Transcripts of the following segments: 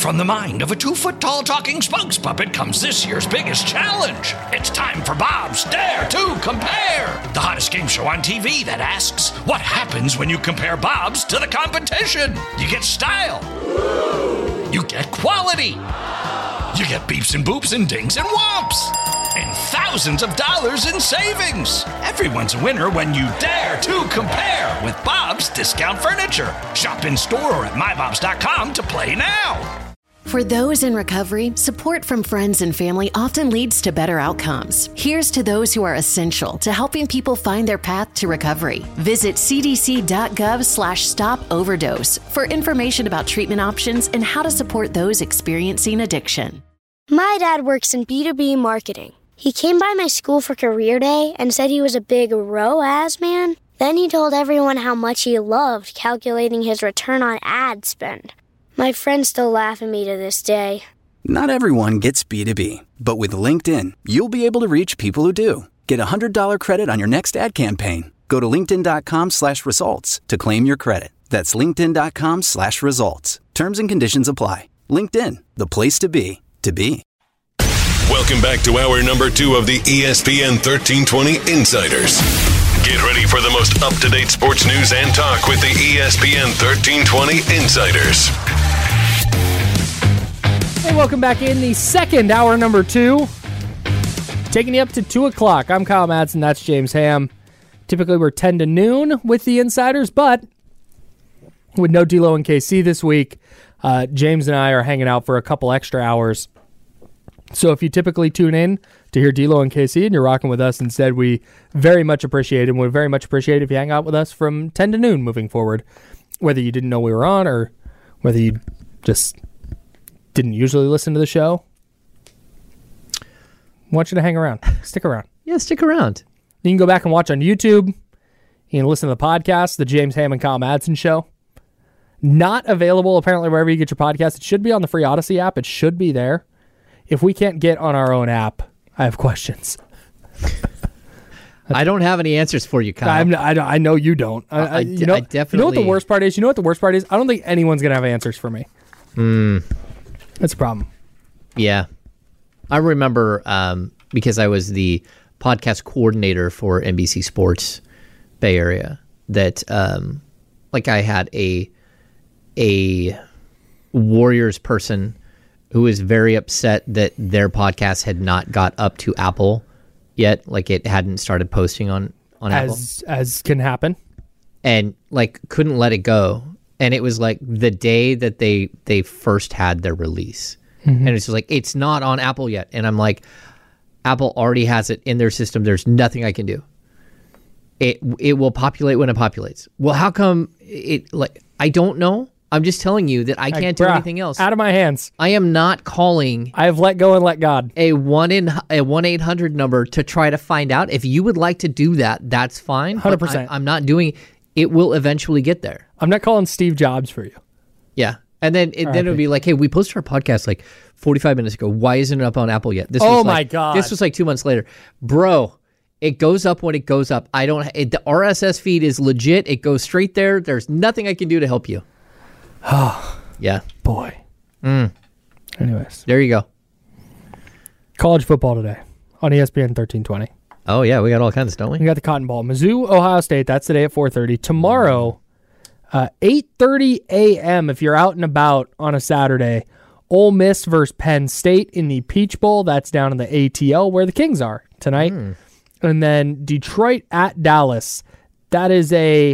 from the mind of a 2-foot-tall talking spokes puppet comes this year's biggest challenge. It's time for Bob's Dare to Compare, the hottest game show on TV that asks, what happens when you compare Bob's to the competition? You get style. You get quality. You get beeps and boops and dings and whomps. And thousands of dollars in savings. Everyone's a winner when you dare to compare with Bob's Discount Furniture. Shop in store or at mybobs.com to play now. For those in recovery, support from friends and family often leads to better outcomes. Here's to those who are essential to helping people find their path to recovery. Visit cdc.gov/stop-overdose for information about treatment options and how to support those experiencing addiction. My dad works in B2B marketing. He came by my school for career day and said he was a big ROAS man. Then he told everyone how much he loved calculating his return on ad spend. My friends still laugh at me to this day. Not everyone gets B2B, but with LinkedIn, you'll be able to reach people who do. Get a $100 credit on your next ad campaign. Go to linkedin.com/results to claim your credit. That's linkedin.com/results. Terms and conditions apply. LinkedIn, the place to be, to be. Welcome back to hour number 2 of the ESPN 1320 Insiders. Get ready for the most up-to-date sports news and talk with the ESPN 1320 Insiders. Hey, welcome back in the second hour number 2. Taking you up to 2 o'clock. I'm Kyle Madsen. That's James Ham. Typically, we're 10 to noon with the Insiders, but with no D-Lo and KC this week, James and I are hanging out for a couple extra hours. So if you typically tune in to hear D-Lo and KC and you're rocking with us instead, we very much appreciate it. And we'd very much appreciate it if you hang out with us from 10 to noon moving forward, whether you didn't know we were on or whether you just didn't usually listen to the show. I want you to hang around. Stick around. Yeah, stick around. You can go back and watch on YouTube. You can listen to the podcast, the James Ham and Kyle Madsen Show. Not available apparently wherever you get your podcast. It should be on the free Odyssey app. It should be there. If we can't get on our own app, I have questions. I don't have any answers for you, Kyle. I know you don't. I definitely. You know what the worst part is? I don't think anyone's going to have answers for me. That's a problem. Yeah. I remember because I was the podcast coordinator for NBC Sports Bay Area that I had a Warriors person who was very upset that their podcast had not got up to Apple yet. Like, it hadn't started posting on Apple. As can happen. And, couldn't let it go. And it was, the day that they first had their release. Mm-hmm. And it's just it's not on Apple yet. And I'm like, Apple already has it in their system. There's nothing I can do. It will populate when it populates. Well, how come I don't know. I'm just telling you that I can't do anything else. Out of my hands. I am not calling. I have let go and let God. A 1-800 number to try to find out. If you would like to do that, that's fine. 100%. I'm not doing. It will eventually get there. I'm not calling Steve Jobs for you. Yeah, and then it would be hey, we posted our podcast 45 minutes ago. Why isn't it up on Apple yet? My God! This was 2 months later, bro. It goes up when it goes up. The RSS feed is legit. It goes straight there. There's nothing I can do to help you. Oh, yeah. Boy. Anyways. There you go. College football today on ESPN 1320. Oh, yeah. We got all kinds, don't we? We got the Cotton Bowl. Mizzou, Ohio State. That's today at 4:30. Tomorrow, 8:30 a.m. if you're out and about on a Saturday, Ole Miss versus Penn State in the Peach Bowl. That's down in the ATL where the Kings are tonight. And then Detroit at Dallas. That is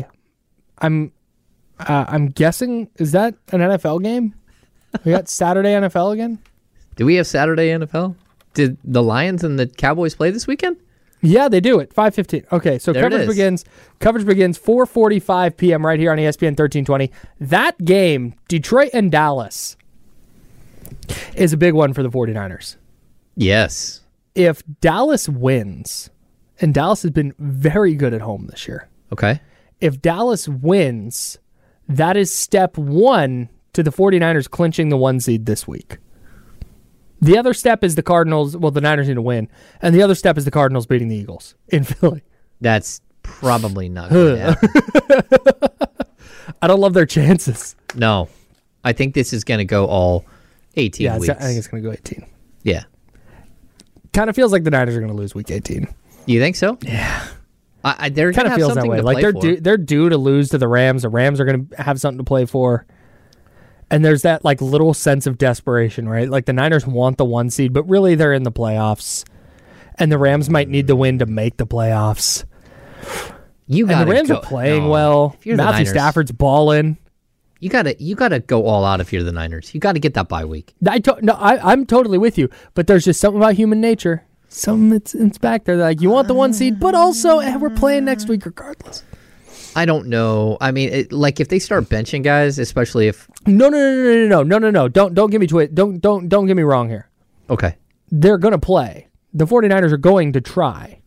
I'm guessing, is that an NFL game? We got Saturday NFL again? Do we have Saturday NFL? Did the Lions and the Cowboys play this weekend? Yeah, they do it. 5:15. Okay, so coverage begins 4:45 p.m. right here on ESPN 1320. That game, Detroit and Dallas, is a big one for the 49ers. Yes. If Dallas wins, and Dallas has been very good at home this year. Okay. If Dallas wins, that is step one to the 49ers clinching the 1 seed this week. The other step is the Cardinals. Well, the Niners need to win. And the other step is the Cardinals beating the Eagles in Philly. That's probably not going to happen. I don't love their chances. No. I think this is going to go all 18 Yeah, weeks. I think it's going to go 18. Yeah. Kind of feels like the Niners are going to lose week 18. You think so? Yeah. They're Kind going to of have feels that something way. to Like play for. they're due to lose to the Rams. The Rams are going to have something to play for. And there's that like little sense of desperation, right? Like the Niners want the 1 seed, but really they're in the playoffs. And the Rams might need the win to make the playoffs. You And got the Rams are playing well. If you're the Matthew Niners, Stafford's balling. You gotta go all out if you're the Niners. You got to get that bye week. I'm totally with you, but there's just something about human nature. Something it's back there. Like you want the 1 seed, but also we're playing next week regardless. I don't know. I mean, like if they start benching guys, especially if No. Don't get me don't get me wrong here. okay, They're going to play. The 49ers are going to try.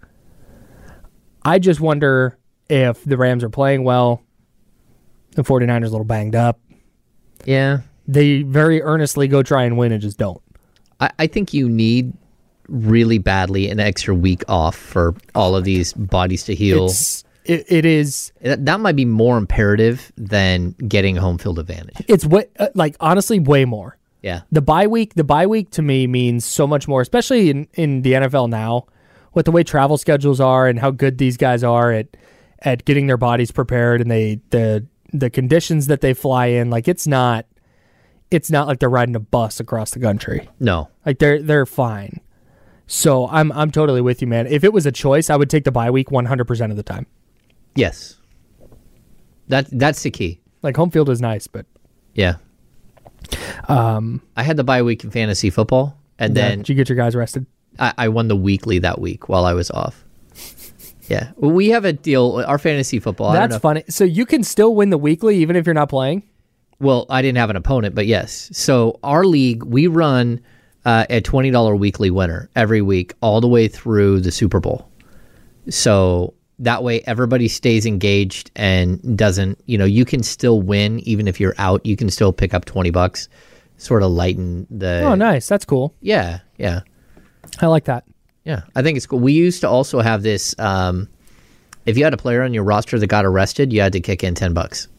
I just wonder if the Rams are playing well. The 49ers a little banged up. yeah. They very earnestly go try and win and just don't. I think you need really badly an extra week off for all of these bodies to heal. It is. That might be more imperative than getting home field advantage. It's like honestly way more. Yeah. The bye week to me means so much more, especially in the NFL now, with the way travel schedules are and how good these guys are at getting their bodies prepared and the conditions that they fly in. Like it's not like they're riding a bus across the country. No. Like they're fine. So I'm totally with you, man. If it was a choice, I would take the bye week 100% of the time. Yes. That's the key. Like home field is nice, but Yeah. I had the bye week in fantasy football, and then did you get your guys rested? I won the weekly that week while I was off. Yeah. Well, we have a deal. Our fantasy football. That's funny. So you can still win the weekly even if you're not playing? Well, I didn't have an opponent, but yes. So our league, we run a $20 weekly winner every week all the way through the Super Bowl. So that way everybody stays engaged and doesn't, you can still win even if you're out. You can still pick up $20, sort of lighten the... Oh, nice. That's cool. Yeah. I like that. Yeah, I think it's cool. We used to also have this, if you had a player on your roster that got arrested, you had to kick in $10.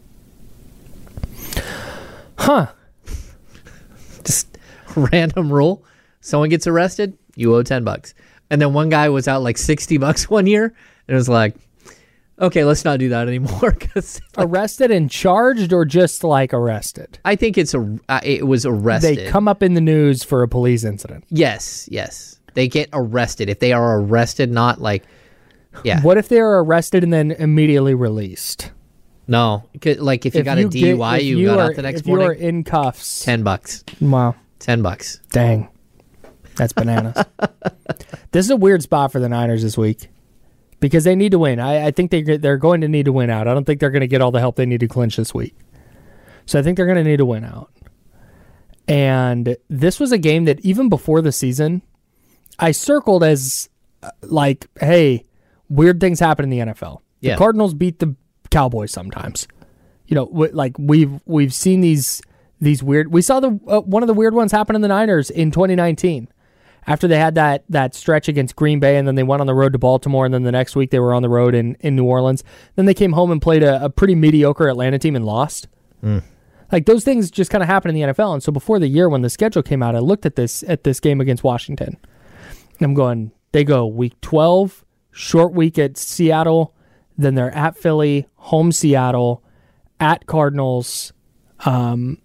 Huh. Just random rule. Someone gets arrested, you owe $10. And then one guy was out like $60 one year, and it was like, okay, let's not do that anymore. Cause arrested and charged, or just like arrested? I think it was arrested. They come up in the news for a police incident. Yes. They get arrested. If they are arrested, not like, yeah. What if they are arrested and then immediately released? No, like if you got a DUI, you got out the next morning. If you are in cuffs, $10. Wow, $10. Dang, that's bananas. This is a weird spot for the Niners this week because they need to win. I think they're going to need to win out. I don't think they're going to get all the help they need to clinch this week. So I think they're going to need to win out. And this was a game that even before the season, I circled as like, hey, weird things happen in the NFL. Yeah. The Cardinals beat the Cowboys sometimes. Like we've seen these weird. We saw the one of the weird ones happen in the Niners in 2019 after they had that stretch against Green Bay, and then they went on the road to Baltimore, and then the next week they were on the road in New Orleans. Then they came home and played a pretty mediocre Atlanta team and lost. Like those things just kind of happen in the NFL. And so before the year when the schedule came out, I looked at this game against Washington. I'm going, they go week 12, short week at Seattle, then they're at Philly, home Seattle, at Cardinals, home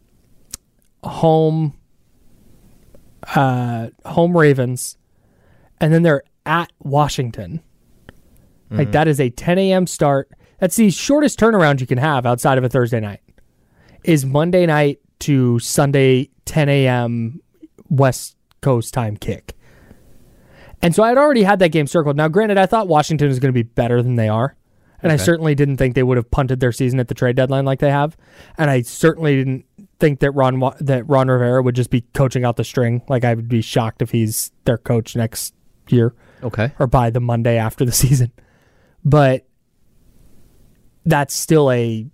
Ravens, and then they're at Washington. Like that is a 10 a.m. start. That's the shortest turnaround you can have outside of a Thursday night. Is Monday night to Sunday 10 a.m. West Coast time kick. And so I had already had that game circled. Now, granted, I thought Washington was going to be better than they are. And I certainly didn't think they would have punted their season at the trade deadline like they have. And I certainly didn't think that Ron Rivera would just be coaching out the string. Like, I would be shocked if he's their coach next year. Okay. Or by the Monday after the season. But that's still a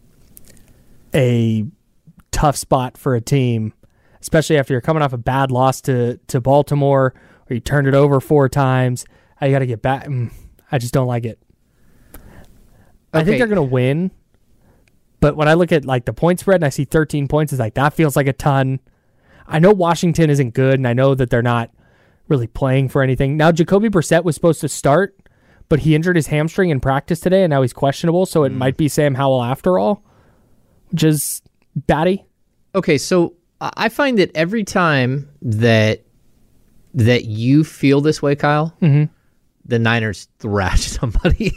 tough spot for a team, especially after you're coming off a bad loss to Baltimore, or you turned it over 4 times. You got to get back. I just don't like it. I think they're going to win, but when I look at like the point spread and I see 13 points, it's like that feels like a ton. I know Washington isn't good, and I know that they're not really playing for anything. Now, Jacoby Brissett was supposed to start, but he injured his hamstring in practice today, and now he's questionable, so it might be Sam Howell after all, which is batty. Okay, so I find that every time that you feel this way, Kyle, the Niners thrash somebody.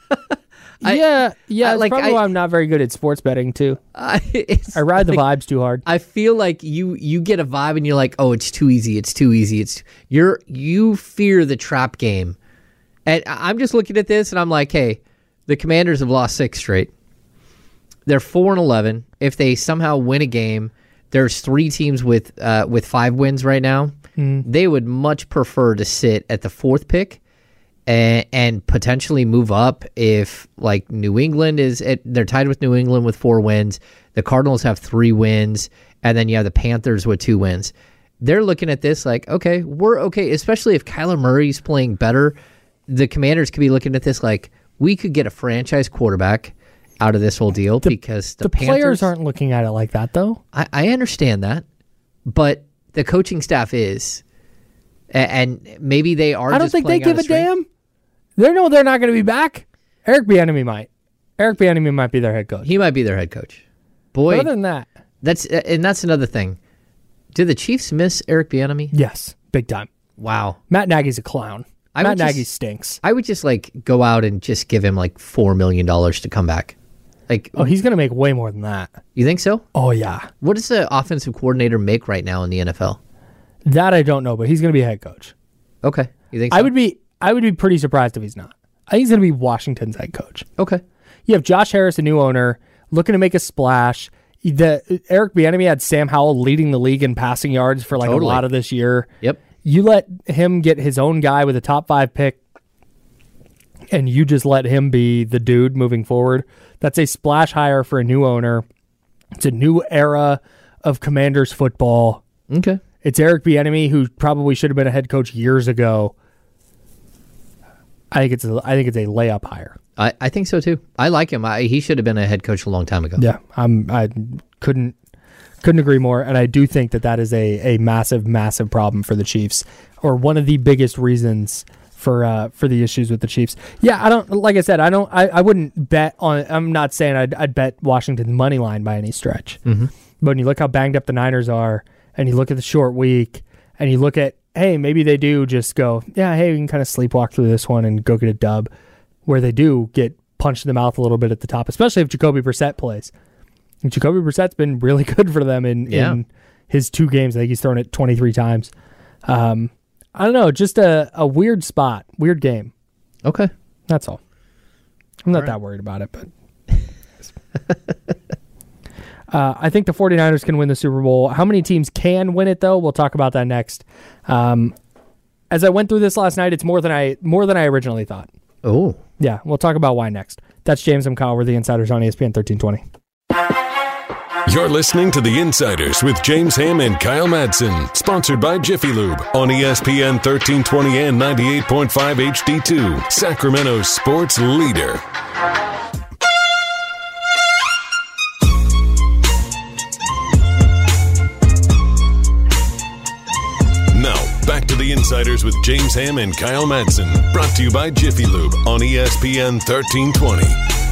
It's probably why I'm not very good at sports betting, too. I ride the vibes too hard. I feel like you get a vibe and you're like, oh, it's too easy. It's too easy. You fear the trap game. And I'm just looking at this and I'm like, hey, the Commanders have lost 6 straight. They're 4-11. If they somehow win a game, there's 3 teams with 5 wins right now. They would much prefer to sit at the 4th pick and potentially move up if, like, New England they're tied with New England with 4 wins. The Cardinals have 3 wins, and then you have the Panthers with 2 wins. They're looking at this like, okay, we're okay, especially if Kyler Murray's playing better. The Commanders could be looking at this like, we could get a franchise quarterback out of this whole deal because the Panthers, players aren't looking at it like that, though. I understand that, but the coaching staff is, and maybe they are. I don't think they give a damn. They know they're not going to be back. Eric Bieniemy might. Eric Bieniemy might be their head coach. He might be their head coach. Boy, but other than that, that's another thing. Did the Chiefs miss Eric Bieniemy? Yes, big time. Wow, Matt Nagy's a clown. Matt Nagy stinks. I would just go out and just give him $4 million to come back. He's going to make way more than that. You think so? Oh, yeah. What does the offensive coordinator make right now in the NFL? That I don't know, but he's going to be a head coach. Okay. You think so? I would be pretty surprised if he's not. I think he's going to be Washington's head coach. Okay. You have Josh Harris, a new owner, looking to make a splash. Eric Bieniemy had Sam Howell leading the league in passing yards for a lot of this year. Yep. You let him get his own guy with a top 5 pick, and you just let him be the dude moving forward. That's a splash hire for a new owner. It's a new era of Commanders football. Okay. It's Eric Bieniemy, who probably should have been a head coach years ago. I think it's a layup hire. I think so too. I like him. He should have been a head coach a long time ago. Yeah, I couldn't agree more, and I do think that is a massive, massive problem for the Chiefs, or one of the biggest reasons for the issues with the Chiefs. Yeah, I wouldn't bet on. I'm not saying I'd bet Washington's money line by any stretch. Mm-hmm. But when you look how banged up the Niners are, and you look at the short week, and you look at, hey, maybe they do just go, yeah, hey, we can kind of sleepwalk through this one and go get a dub, where they do get punched in the mouth a little bit at the top, especially if Jacoby Brissett plays. And Jacoby Brissett's been really good for them in his 2 games. I think he's thrown it 23 times. I don't know, just a weird spot, weird game. Okay. That's all. I'm not that worried about it, but I think the 49ers can win the Super Bowl. How many teams can win it, though? We'll talk about that next. As I went through this last night, it's more than I originally thought. Oh. Yeah, we'll talk about why next. That's James. I'm Kyle. We're the Insiders on ESPN 1320. You're listening to The Insiders with James Ham and Kyle Madsen, sponsored by Jiffy Lube on ESPN 1320 and 98.5 HD2, Sacramento's sports leader. Now, back to The Insiders with James Ham and Kyle Madsen, brought to you by Jiffy Lube on ESPN 1320.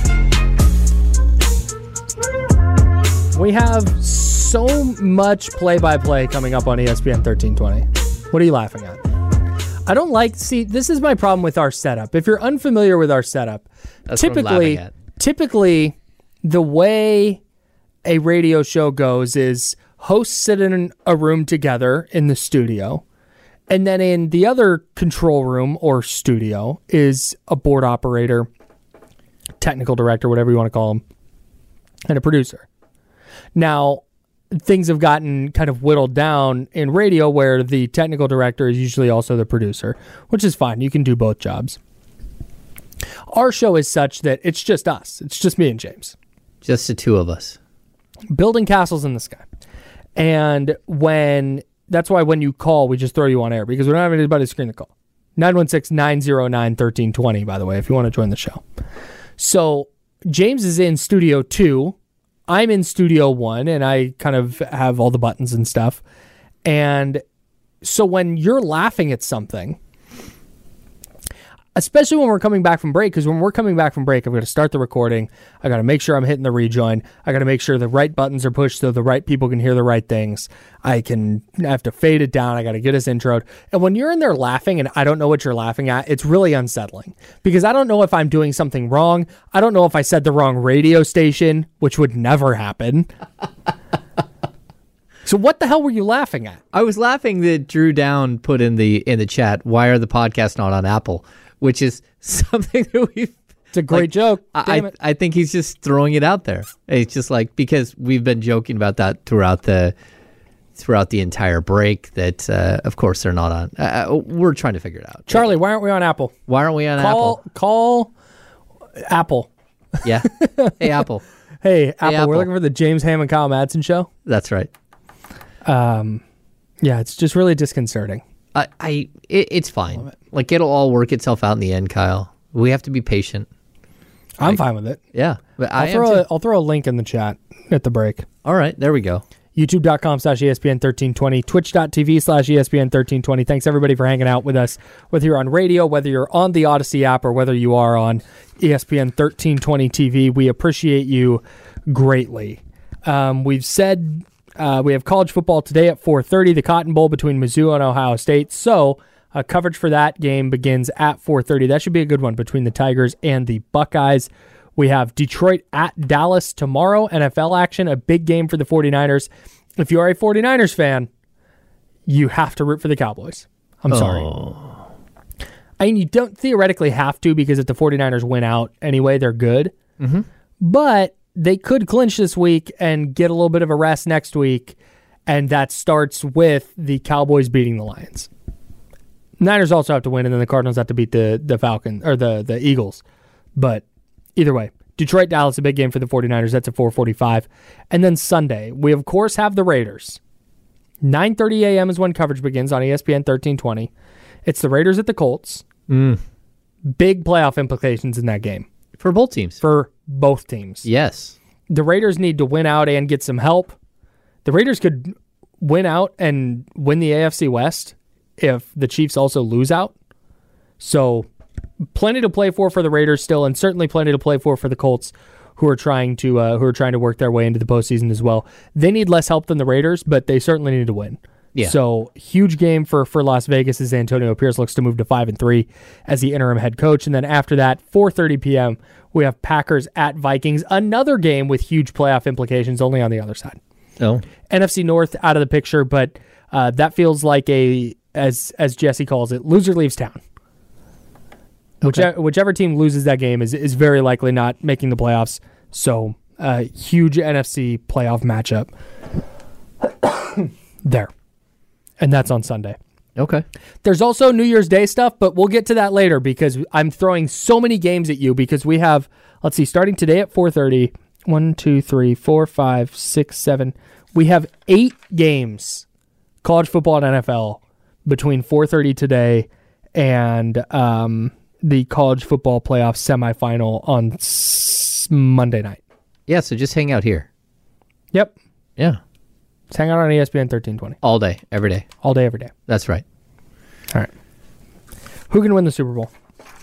We have so much play-by-play coming up on ESPN 1320. What are you laughing at? I don't this is my problem with our setup. If you're unfamiliar with our setup, typically the way a radio show goes is hosts sit in a room together in the studio, and then in the other control room or studio is a board operator, technical director, whatever you want to call them, and a producer. Now, things have gotten kind of whittled down in radio where the technical director is usually also the producer, which is fine. You can do both jobs. Our show is such that it's just us. It's just me and James. Just the 2 of us. Building castles in the sky. And that's why when you call, we just throw you on air, because we don't have anybody to screen the call. 916-909-1320, by the way, if you want to join the show. So James is in Studio 2. I'm in Studio 1, and I kind of have all the buttons and stuff. And so when you're laughing at something, especially when we're coming back from break, because when we're coming back from break, I'm going to start the recording. I got to make sure I'm hitting the rejoin. I got to make sure the right buttons are pushed so the right people can hear the right things. I have to fade it down. I got to get us introed. And when you're in there laughing and I don't know what you're laughing at, it's really unsettling because I don't know if I'm doing something wrong. I don't know if I said the wrong radio station, which would never happen. So what the hell were you laughing at? I was laughing that Drew Down put in the chat, why are the podcasts not on Apple? Which is something that we've... It's a great joke. I think he's just throwing it out there. It's just like, because we've been joking about that throughout the entire break that, of course, they're not on. We're trying to figure it out. Charlie, why aren't we on Apple? Why aren't we on Apple? Call Apple. Yeah. Hey, Apple. Hey, Apple. We're looking for the James Ham and Kyle Madsen show. That's right. Yeah, it's just really disconcerting. It's fine. Like, it'll all work itself out in the end, Kyle. We have to be patient. I'm fine with it. Yeah. But I'll throw a link in the chat at the break. All right, there we go. YouTube.com/ESPN1320, Twitch.tv/ESPN1320. Thanks everybody for hanging out with us, whether you're on radio, whether you're on the Odyssey app, or whether you are on ESPN 1320 TV. We appreciate you greatly. We've said we have college football today at 4:30, the Cotton Bowl between Mizzou and Ohio State. So coverage for that game begins at 4:30. That should be a good one between the Tigers and the Buckeyes. We have Detroit at Dallas tomorrow, NFL action, a big game for the 49ers. If you are a 49ers fan, you have to root for the Cowboys. I'm sorry. I mean, you don't theoretically have to because if the 49ers win out anyway, they're good. Mm-hmm. But they could clinch this week and get a little bit of a rest next week, and that starts with the Cowboys beating the Lions. Niners also have to win, and then the Cardinals have to beat the Falcons or the Eagles. But either way, Detroit, Dallas, a big game for the 49ers. That's at 4:45. And then Sunday, we of course have the Raiders. 9:30 a.m. is when coverage begins on ESPN 1320. It's the Raiders at the Colts. Big playoff implications in that game. For both teams. For both teams. Yes. The Raiders need to win out and get some help. The Raiders could win out and win the AFC West if the Chiefs also lose out. So plenty to play for the Raiders still, and certainly plenty to play for the Colts, who are trying to work their way into the postseason as well. They need less help than the Raiders, but they certainly need to win. Yeah. So huge game for Las Vegas as Antonio Pierce looks to move to 5-3 as the interim head coach. And then after that, 4:30 p.m., we have Packers at Vikings, another game with huge playoff implications, only on the other side. Oh. NFC North out of the picture, but that feels like as Jesse calls it, loser leaves town. Okay. Whichever team loses that game is very likely not making the playoffs. So huge NFC playoff matchup there. And that's on Sunday. Okay. There's also New Year's Day stuff, but we'll get to that later because I'm throwing so many games at you because we have, let's see, starting today at 4:30, 1, 2, 3, 4, 5, 6, 7. We have 8 games, college football and NFL, between 4:30 today and the college football playoff semifinal on Monday night. Yeah, so just hang out here. Yep. Yeah. Just hang out on ESPN 1320. All day, every day. All day, every day. That's right. All right. Who can win the Super Bowl?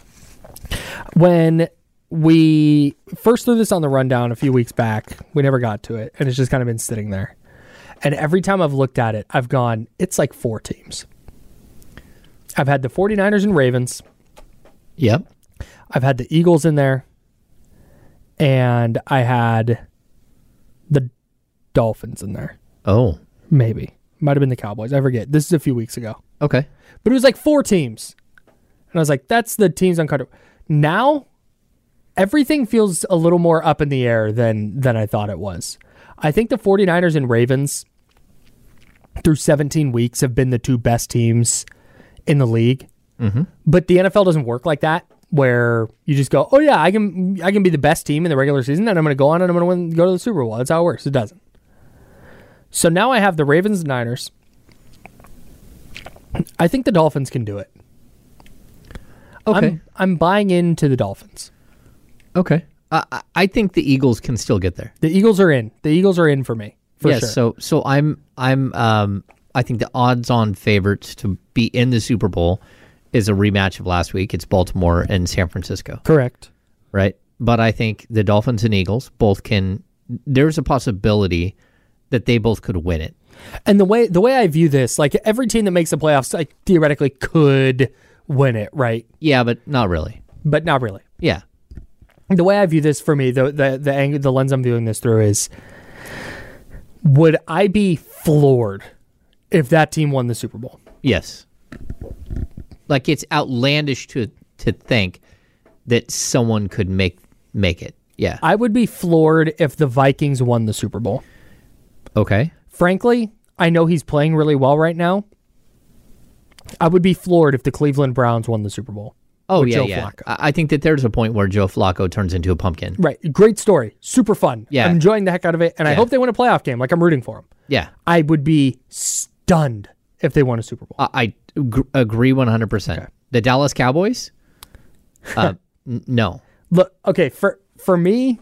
When we first threw this on the rundown a few weeks back, we never got to it, and it's just kind of been sitting there. And every time I've looked at it, I've gone, it's like 4 teams. I've had the 49ers and Ravens. Yep. I've had the Eagles in there. And I had the Dolphins in there. Oh. Maybe. Might have been the Cowboys. I forget. This is a few weeks ago. Okay. But it was like 4 teams. And I was like, that's the teams I'm comfortable. Now, everything feels a little more up in the air than I thought it was. I think the 49ers and Ravens through 17 weeks have been the 2 best teams in the league. Mm-hmm. But the NFL doesn't work like that, where you just go, oh yeah, I can be the best team in the regular season, and I'm going to go on and I'm going to go to the Super Bowl. That's how it works. It doesn't. So now I have the Ravens and Niners. I think the Dolphins can do it. Okay. I'm buying into the Dolphins. Okay. I think the Eagles can still get there. The Eagles are in. The Eagles are in for me. For sure. So I'm I think the odds-on favorites to be in the Super Bowl is a rematch of last week. It's Baltimore and San Francisco. Correct. Right? But I think the Dolphins and Eagles both can... There's a possibility that they both could win it. And the way I view this, like every team that makes the playoffs, like theoretically could win it, right? Yeah, but not really. But not really. Yeah. The way I view this, for me, the angle, the lens I'm viewing this through is, would I be floored if that team won the Super Bowl? Yes. Like, it's outlandish to think that someone could make it. Yeah. I would be floored if the Vikings won the Super Bowl. Okay. Frankly, I know he's playing really well right now. I would be floored if the Cleveland Browns won the Super Bowl. Oh, with yeah, Joe yeah. Flacco. I think that there's a point where Joe Flacco turns into a pumpkin. Right. Great story. Super fun. Yeah. I'm enjoying the heck out of it, and I hope they win a playoff game. Like, I'm rooting for them. Yeah. I would be stunned if they won a Super Bowl. I agree 100%. Okay. The Dallas Cowboys? No. Look, okay, for me,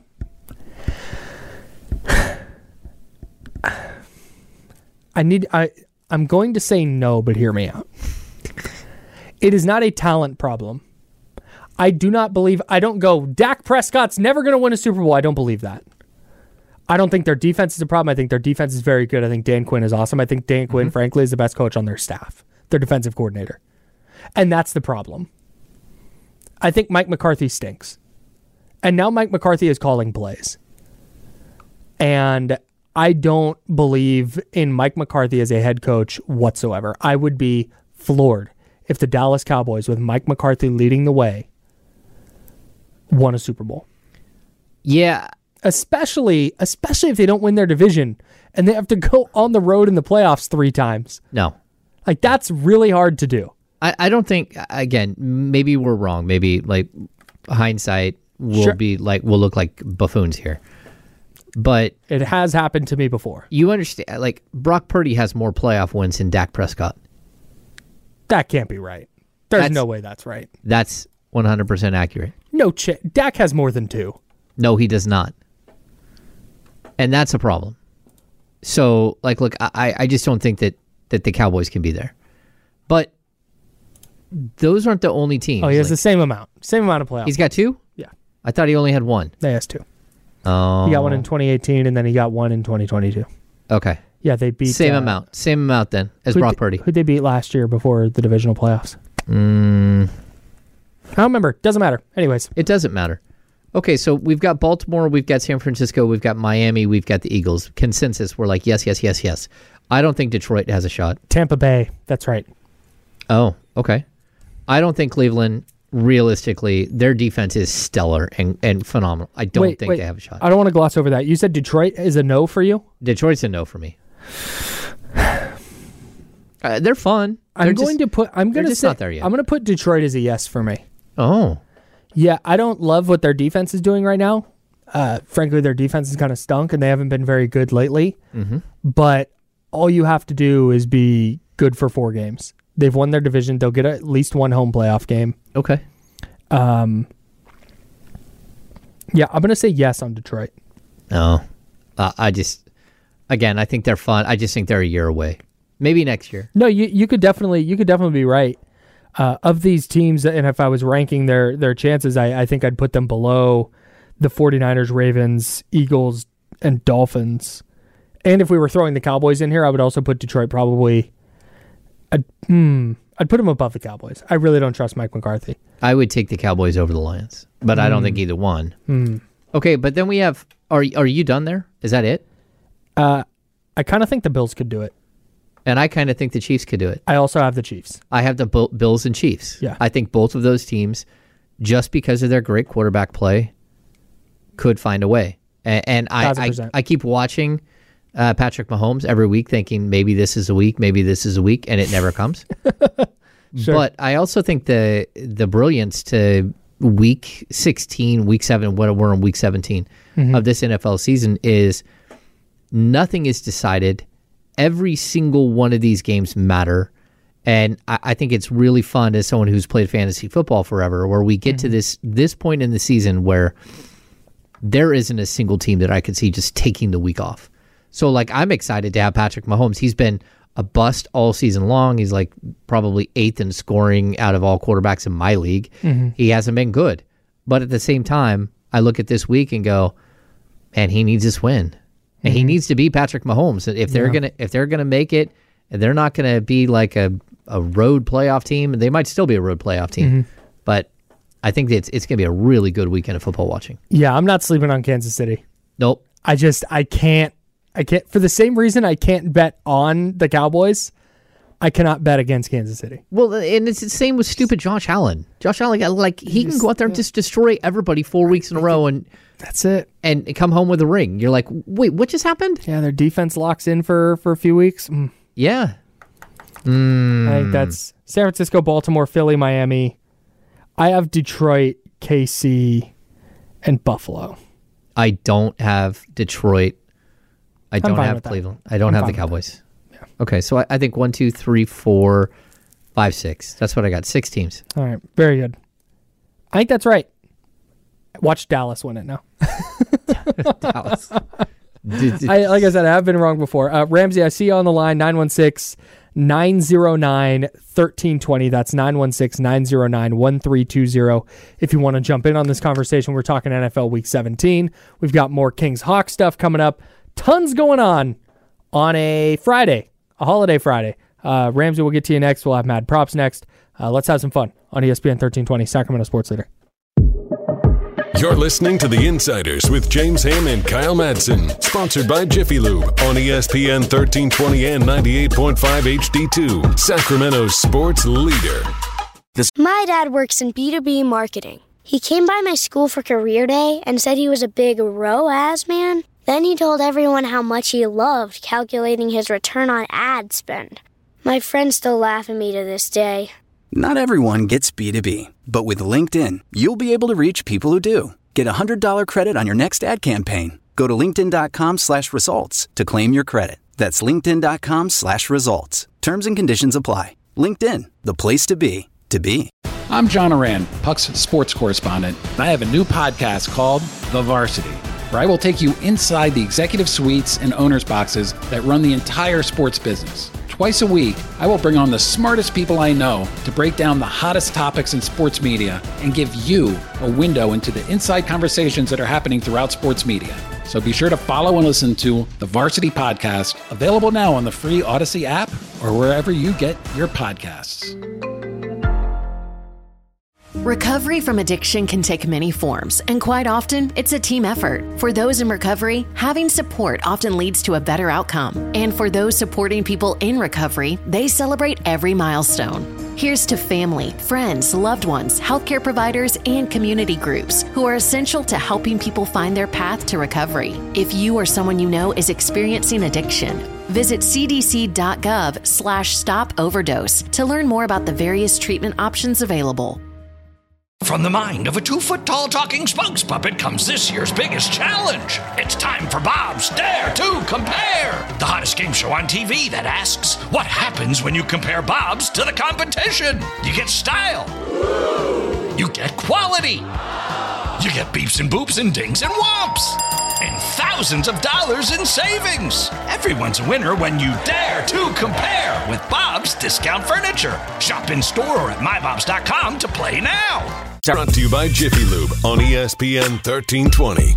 I'm going to say no, but hear me out. It is not a talent problem. I don't go, Dak Prescott's never going to win a Super Bowl. I don't believe that. I don't think their defense is a problem. I think their defense is very good. I think Dan Quinn is awesome. I think Dan Quinn, frankly, is the best coach on their staff, their defensive coordinator. And that's the problem. I think Mike McCarthy stinks. And now Mike McCarthy is calling plays. And I don't believe in Mike McCarthy as a head coach whatsoever. I would be floored if the Dallas Cowboys, with Mike McCarthy leading the way, won a Super Bowl. Yeah. Especially if they don't win their division and they have to go on the road in the playoffs 3 times. No. Like, that's really hard to do. I don't think, again, maybe we're wrong. Maybe, like, hindsight will we'll look like buffoons here. But it has happened to me before. You understand, like, Brock Purdy has more playoff wins than Dak Prescott. That can't be right. There's no way that's right. That's 100% accurate. No, Dak has more than 2. No, he does not. And that's a problem. So, like, look, I just don't think that the Cowboys can be there. But those aren't the only teams. Oh, he has the same amount. Same amount of playoffs. He's got 2? Yeah. I thought he only had 1. He has 2. Oh. He got 1 in 2018, and then he got 1 in 2022. Okay. Yeah, they beat... Same amount then as Brock Purdy. Who'd they beat last year before the divisional playoffs? I don't remember. Doesn't matter. Anyways. It doesn't matter. Okay, so we've got Baltimore, we've got San Francisco, we've got Miami, we've got the Eagles. Consensus, we're like, yes, yes, yes, yes. I don't think Detroit has a shot. Tampa Bay, that's right. Oh, okay. I don't think Cleveland, realistically, their defense is stellar and phenomenal. I don't think they have a shot. I don't want to gloss over that. You said Detroit is a no for you? Detroit's a no for me. They're fun. I'm going to put Detroit as a yes for me. Oh. Yeah, I don't love what their defense is doing right now. Frankly, their defense is kind of stunk, and they haven't been very good lately. Mm-hmm. But all you have to do is be good for 4 games. They've won their division. They'll get at least 1 home playoff game. Okay. Yeah, I'm going to say yes on Detroit. No. I think they're fun. I just think they're a year away. Maybe next year. No, you could definitely be right. Of these teams, and if I was ranking their chances, I think I'd put them below the 49ers, Ravens, Eagles, and Dolphins. And if we were throwing the Cowboys in here, I would also put Detroit probably... I'd put them above the Cowboys. I really don't trust Mike McCarthy. I would take the Cowboys over the Lions, but I don't think either one. Okay, but then we have... Are you done there? Is that it? I kind of think the Bills could do it. And I kind of think the Chiefs could do it. I also have the Chiefs. I have the Bills and Chiefs. Yeah. I think both of those teams, just because of their great quarterback play, could find a way. And I keep watching Patrick Mahomes every week thinking maybe this is a week, and it never comes. Sure. But I also think the brilliance to week 16, week 7, what we're in week 17 of this NFL season is nothing is decided. Every single one of these games matter. And I think it's really fun as someone who's played fantasy football forever, where we get to this point in the season where there isn't a single team that I could see just taking the week off. So, like, I'm excited to have Patrick Mahomes. He's been a bust all season long. He's like probably 8th in scoring out of all quarterbacks in my league. He hasn't been good. But at the same time, I look at this week and go, man, he needs this win. And he needs to be Patrick Mahomes. If they're gonna make it, and they're not gonna be like a road playoff team, they might still be a road playoff team. But I think it's gonna be a really good weekend of football watching. Yeah, I'm not sleeping on Kansas City. Nope. I can't for the same reason I can't bet on the Cowboys. I cannot bet against Kansas City. Well, and it's the same with stupid Josh Allen. Josh Allen, like he can go out there and just destroy everybody 4 weeks in a row, and that's it. And come home with a ring. You're like, wait, what just happened? Yeah, their defense locks in for a few weeks. Yeah. I think that's San Francisco, Baltimore, Philly, Miami. I have Detroit, KC, and Buffalo. I don't have Detroit. I don't have Cleveland. I don't have the Cowboys. Yeah. Okay, so I think 1, 2, 3, 4, 5, 6. That's what I got. 6 teams. All right, very good. I think that's right. Watch Dallas win it now. Dallas. Like I said, I have been wrong before. Ramsey, I see you on the line, 916-909-1320. That's 916-909-1320. If you want to jump in on this conversation, we're talking NFL Week 17. We've got more Kings-Hawks stuff coming up. Tons going on a Friday, a holiday Friday. Ramsey, we'll get to you next. We'll have Mad Props next. Let's have some fun on ESPN 1320, Sacramento Sports Leader. You're listening to The Insiders with James Ham and Kyle Madsen, sponsored by Jiffy Lube on ESPN 1320 and 98.5 HD2, Sacramento's sports leader. My dad works in B2B marketing. He came by my school for career day and said he was a big ROAS man. Then he told everyone how much he loved calculating his return on ad spend. My friends still laugh at me to this day. Not everyone gets B2B, but with LinkedIn, you'll be able to reach people who do. Get a $100 credit on your next ad campaign. Go to linkedin.com/results to claim your credit. That's linkedin.com/results. Terms and conditions apply. LinkedIn, the place to be, to be. I'm John Oran, Puck's sports correspondent, and I have a new podcast called The Varsity, where I will take you inside the executive suites and owners' boxes that run the entire sports business. Twice a week, I will bring on the smartest people I know to break down the hottest topics in sports media and give you a window into the inside conversations that are happening throughout sports media. So be sure to follow and listen to The Varsity Podcast, available now on the free Odyssey app or wherever you get your podcasts. Recovery from addiction can take many forms, and quite often, it's a team effort. For those in recovery, having support often leads to a better outcome. And for those supporting people in recovery, they celebrate every milestone. Here's to family, friends, loved ones, healthcare providers, and community groups who are essential to helping people find their path to recovery. If you or someone you know is experiencing addiction, visit cdc.gov/stop overdose to learn more about the various treatment options available. From the mind of a 2-foot-tall talking spokes puppet comes this year's biggest challenge. It's time for Bob's Dare to Compare, the hottest game show on TV that asks, what happens when you compare Bob's to the competition? You get style. You get quality. You get beeps and boops and dings and whomps. And thousands of dollars in savings. Everyone's a winner when you dare to compare with Bob's Discount Furniture. Shop in store or at mybobs.com to play now. Brought to you by Jiffy Lube on ESPN 1320.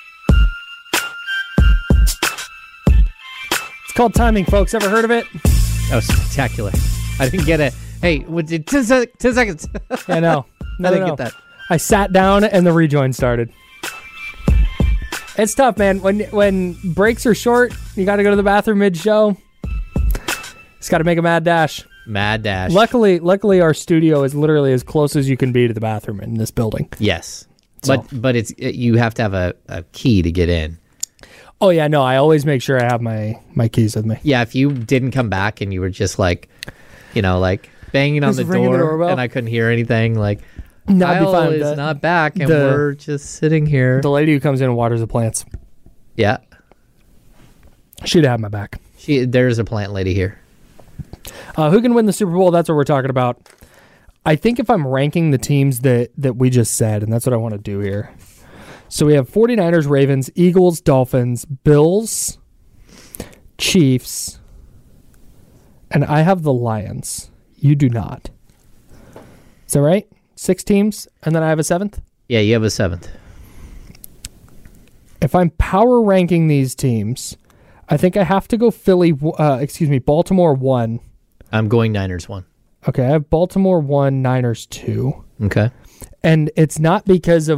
It's called timing, folks. Ever heard of it? That was spectacular. I didn't get it. Hey, 10 seconds. I know. I didn't get that. I sat down and the rejoin started. It's tough, man. When breaks are short, you got to go to the bathroom mid-show. Just got to make a mad dash. Mad dash. Luckily, our studio is literally as close as you can be to the bathroom in this building. Yes, So. but you have to have a key to get in. Oh yeah, no. I always make sure I have my keys with me. Yeah, if you didn't come back and you were just like banging on Just the ringing the doorbell. and I couldn't hear anything, like No, I'd be Kyle fine with is that. not back and we're just sitting here. The lady who comes in and waters the plants, Yeah, she'd have my back. there's a plant lady here. Who can win the Super Bowl? That's what we're talking about. I think if I'm ranking the teams that we just said, and that's what I want to do here. So we have 49ers, Ravens, Eagles, Dolphins, Bills, Chiefs, And I have the Lions. You do not. Is that right? 6 teams, and then I have a 7th? Yeah, you have a 7th. If I'm power ranking these teams, I think I have to go Baltimore 1. I'm going Niners 1. Okay, I have Baltimore 1, Niners 2. Okay. And it's not because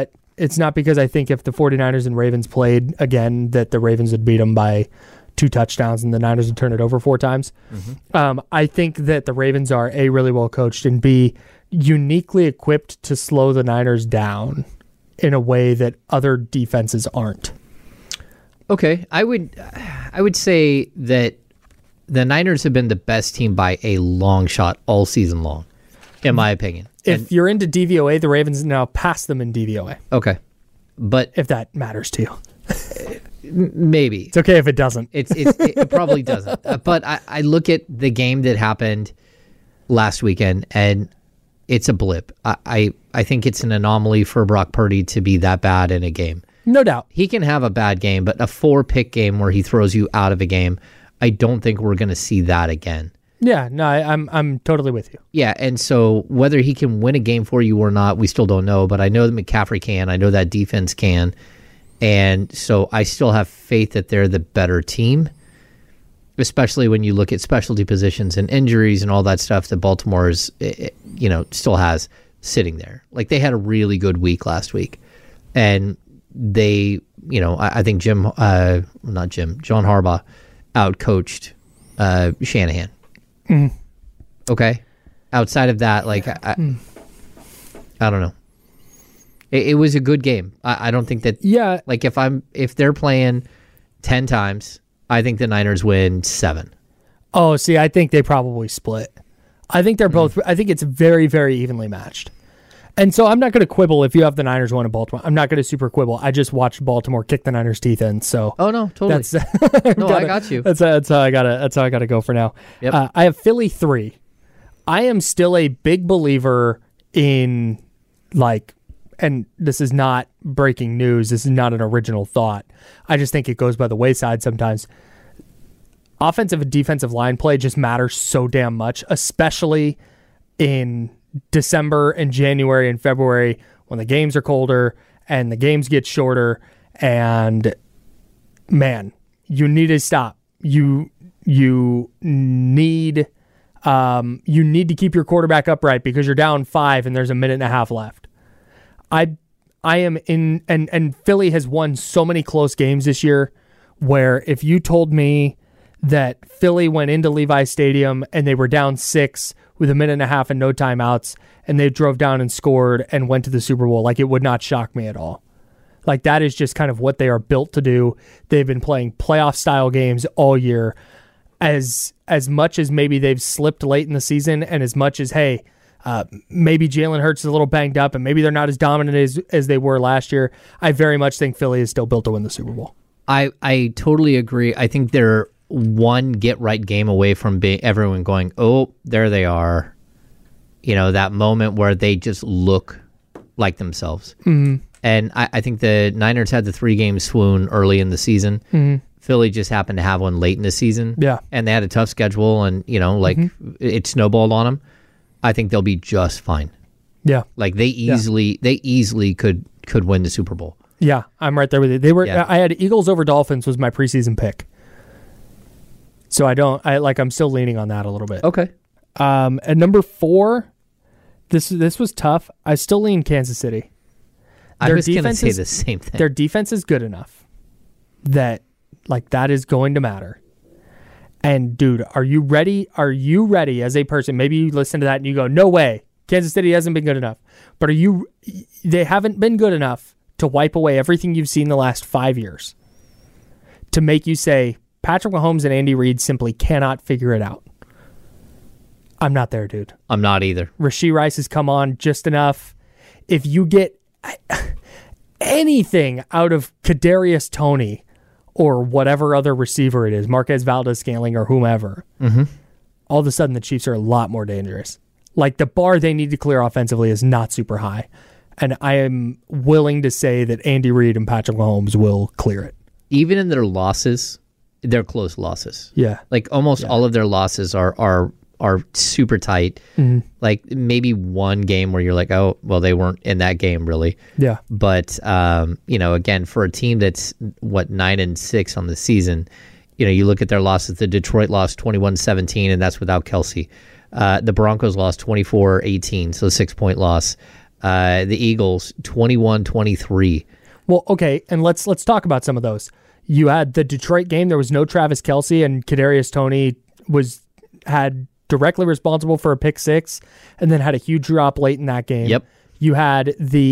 I think if the 49ers and Ravens played again, that the Ravens would beat them by 2 touchdowns and the Niners would turn it over 4 times. I think that the Ravens are A, really well coached, and B, uniquely equipped to slow the Niners down in a way that other defenses aren't. Okay, I would say that the Niners have been the best team by a long shot all season long, in my opinion. If you're into DVOA, the Ravens now pass them in DVOA. Okay, but if that matters to you. Maybe. It's okay if it doesn't. It probably doesn't. But I look at the game that happened last weekend, and it's a blip. I think it's an anomaly for Brock Purdy to be that bad in a game. No doubt. He can have a bad game, but a 4-pick game where he throws you out of a game, I don't think we're going to see that again. Yeah, no, I'm totally with you. Yeah, and so whether he can win a game for you or not, we still don't know, but I know that McCaffrey can. I know that defense can. And so I still have faith that they're the better team, especially when you look at specialty positions and injuries and all that stuff that Baltimore is, still has sitting there. Like, they had a really good week last week. And they, I think John Harbaugh outcoached Shanahan. Mm. Okay? Outside of that, I don't know. It was a good game. I don't think that. Yeah. Like, if they're playing 10 times, I think the Niners win 7. Oh, see, I think they probably split. I think they're both. I think it's very, very evenly matched. And so I'm not going to quibble if you have the Niners win in Baltimore. I'm not going to super quibble. I just watched Baltimore kick the Niners' teeth in. So. Oh no, totally. I got you. That's how I gotta go for now. Yep. I have Philly 3. I am still a big believer in and this is not breaking news. This is not an original thought. I just think it goes by the wayside sometimes. Offensive and defensive line play just matters so damn much, especially in December and January and February when the games are colder and the games get shorter. And man, you need to stop. You need to keep your quarterback upright because you're down 5 and there's a minute and a half left. I am in, and Philly has won so many close games this year where if you told me that Philly went into Levi Stadium and they were down 6 with a minute and a half and no timeouts and they drove down and scored and went to the Super Bowl, it would not shock me at all. That is just kind of what they are built to do. They've been playing playoff style games all year. As much as maybe they've slipped late in the season and as much as, hey, maybe Jalen Hurts is a little banged up and maybe they're not as dominant as they were last year, I very much think Philly is still built to win the Super Bowl. I totally agree. I think they're one get-right game away from everyone going, oh, there they are. That moment where they just look like themselves. Mm-hmm. And I think the Niners had the 3-game swoon early in the season. Mm-hmm. Philly just happened to have one late in the season. Yeah. And they had a tough schedule and, it snowballed on them. I think they'll be just fine. Yeah. They easily could win the Super Bowl. Yeah, I'm right there with you. They were. Yeah. I had Eagles over Dolphins was my preseason pick. So I'm still leaning on that a little bit. Okay. At number 4, this was tough. I still lean Kansas City. I was going to say the same thing. Their defense is good enough that that is going to matter. And dude, are you ready? Are you ready as a person? Maybe you listen to that and you go, no way. Kansas City hasn't been good enough. But they haven't been good enough to wipe away everything you've seen the last 5 years to make you say, Patrick Mahomes and Andy Reid simply cannot figure it out. I'm not there, dude. I'm not either. Rashee Rice has come on just enough. If you get anything out of Kadarius Toney or whatever other receiver it is, Marquez Valdes-Scantling or whomever, all of a sudden the Chiefs are a lot more dangerous. The bar they need to clear offensively is not super high. And I am willing to say that Andy Reid and Patrick Mahomes will clear it. Even in their losses, they're close losses. Yeah. Like almost all of their losses are super tight. Like maybe one game where you're like, oh, well, they weren't in that game really. Yeah. But again, for a team that's 9-6 on the season, you look at their losses. The Detroit lost 21-17, and that's without Kelsey. The Broncos lost 24-18, so 6-point loss. The Eagles 21-23. Well, okay, and let's talk about some of those. You had the Detroit game. There was no Travis Kelce, and Kadarius Toney had directly responsible for a pick six, and then had a huge drop late in that game. Yep. You had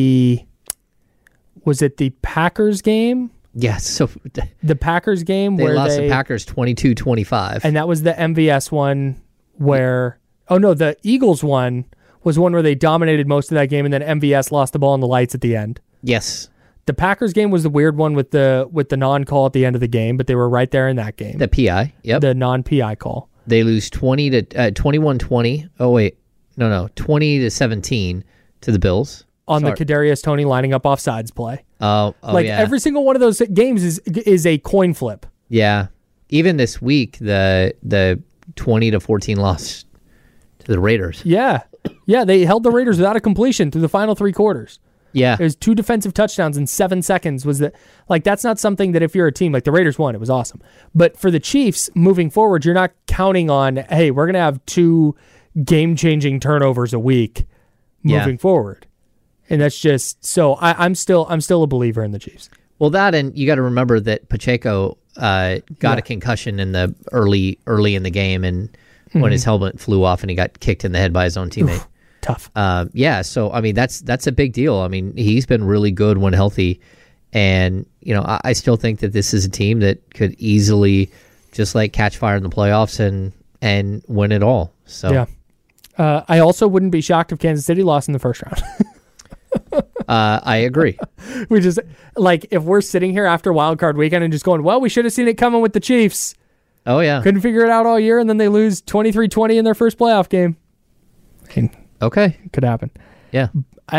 was it the Packers game? Yeah, so the Packers game they where lost the Packers 22-25. And that was the MVS one where, the Eagles one was one where they dominated most of that game, and then MVS lost the ball in the lights at the end. Yes. The Packers game was the weird one with the non-call at the end of the game, but they were right there in that game. The PI, yep. The non-PI call. They lose 21-20. Oh wait, no, 20-17 to the Bills on the Kadarius Toney lining up offsides play. Oh, yeah. Every single one of those games is a coin flip. Yeah, even this week the 20-14 loss to the Raiders. Yeah, they held the Raiders without a completion through the final 3 quarters. Yeah. It was 2 defensive touchdowns in 7 seconds. That's not something that if you're a team, like the Raiders won, it was awesome. But for the Chiefs, moving forward, you're not counting on, hey, we're going to have 2 game-changing turnovers a week moving forward. And that's just, so I'm still a believer in the Chiefs. Well, that, and you got to remember that Pacheco got a concussion in the early in the game, and when his helmet flew off and he got kicked in the head by his own teammate. Oof. Tough. So I mean that's a big deal. I mean, he's been really good when healthy, and I still think that this is a team that could easily just like catch fire in the playoffs and win it all. So yeah, I also wouldn't be shocked if Kansas City lost in the first round. I agree. We just if we're sitting here after Wild Card Weekend and just going, well, we should have seen it coming with the Chiefs. Oh yeah, couldn't figure it out all year, and then they lose 23-20 in their first playoff game. Okay. Could happen. Yeah. I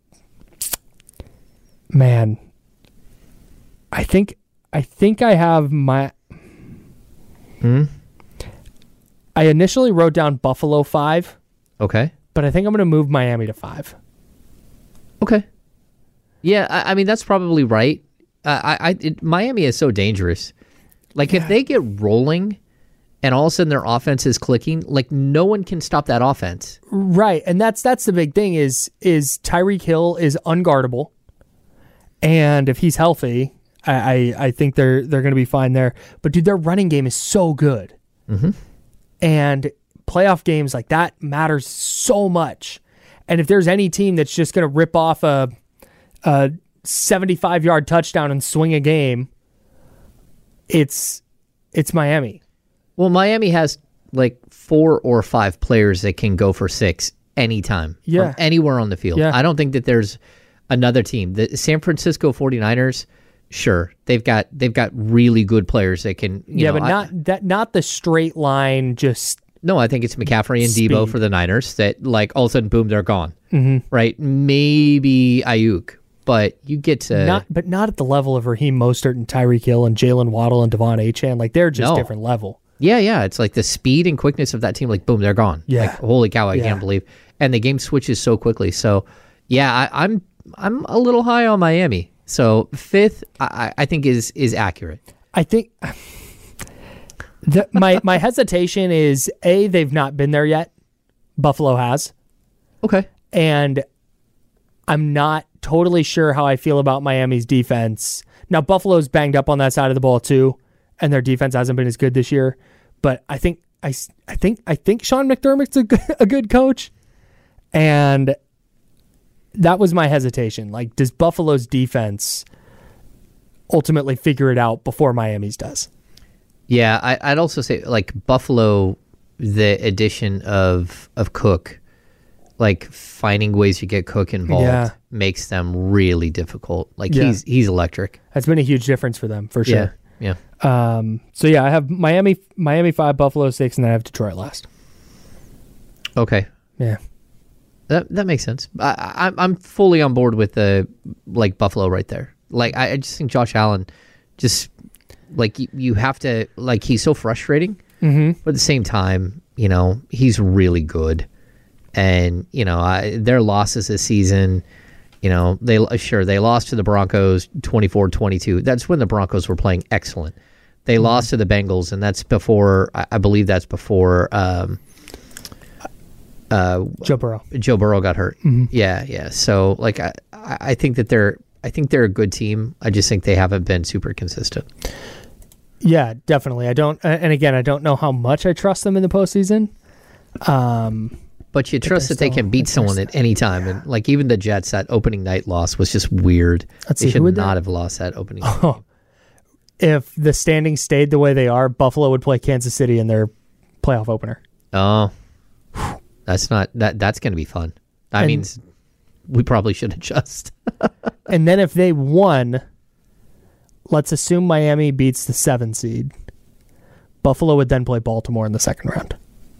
think I have my... I initially wrote down Buffalo 5. Okay. But I think I'm going to move Miami to 5. Okay. Yeah, I mean, that's probably right. Miami is so dangerous. If they get rolling... and all of a sudden their offense is clicking, no one can stop that offense. Right, and that's the big thing is Tyreek Hill is unguardable, and if he's healthy, I think they're going to be fine there. But dude, their running game is so good, and playoff games like that matters so much. And if there's any team that's just going to rip off a 75-yard touchdown and swing a game, it's Miami. Well, Miami has 4 or 5 players that can go for 6 anytime from anywhere on the field. Yeah. I don't think that there's another team. The San Francisco 49ers, sure, they've got really good players that can. Not the straight line. Just no, I think it's McCaffrey and speed. Debo for the Niners that all of a sudden, boom, they're gone. Mm-hmm. Right? Maybe Ayuk. But you get to not at the level of Raheem Mostert and Tyreek Hill and Jalen Waddle and Devon Achane. They're just different level. Yeah. It's the speed and quickness of that team. Boom, they're gone. Yeah. Holy cow, I can't believe. And the game switches so quickly. So, yeah, I'm a little high on Miami. So 5th, I think is accurate. I think my hesitation is they've not been there yet. Buffalo has. Okay. And I'm not totally sure how I feel about Miami's defense. Now, Buffalo's banged up on that side of the ball too, and their defense hasn't been as good this year. But I think Sean McDermott's a good coach, and that was my hesitation. Does Buffalo's defense ultimately figure it out before Miami's does? Yeah, I'd also say Buffalo, the addition of Cook. Finding ways to get Cook involved makes them really difficult. He's electric. That's been a huge difference for them, for sure. Yeah. So I have Miami 5, Buffalo 6, and then I have Detroit last. Okay. Yeah. That makes sense. I'm fully on board with the Buffalo right there. I just think Josh Allen just like you have to, like, he's so frustrating, Mm-hmm. but at the same time, you know, he's really good. And, you know, their losses this season, you know, they lost to the Broncos 24-22. That's when the Broncos were playing excellent. They lost to the Bengals, and that's before, I believe that's before Joe Burrow. Joe Burrow got hurt. Mm-hmm. Yeah. So, like, I think that they're a good team. I just think they haven't been super consistent. Yeah, definitely. I don't know how much I trust them in the postseason. But you trust that they can beat someone at any time. And, like, even the Jets, that opening night loss was just weird. They should not have lost that opening night game. If the standings stayed the way they are, Buffalo would play Kansas City in their playoff opener. Oh, that's going to be fun. That means we probably should adjust. And then if they won, let's assume Miami beats the 7 seed. Buffalo would then play Baltimore in the second round.